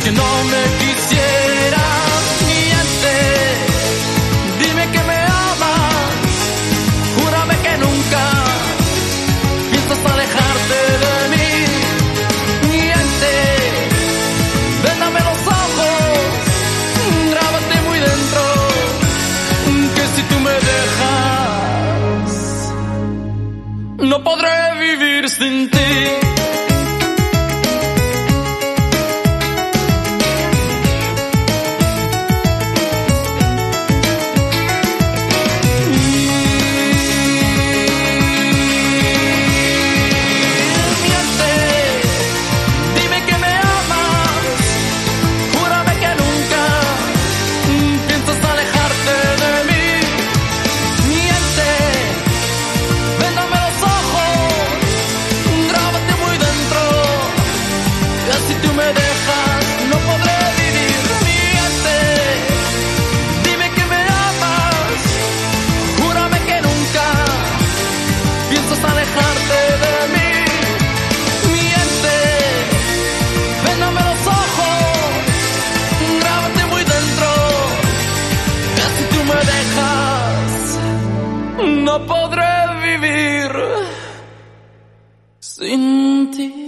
que no me quisieras. Miente, dime que me amas, júrame que nunca piensas alejarte de mí. Miente, véndame los ojos, grábate muy dentro, que si tú me dejas, no podré vivir sin ti. Alejarte de mí, miente, véndame los ojos, grábate muy dentro, que si tú me dejas, no podré vivir sin ti.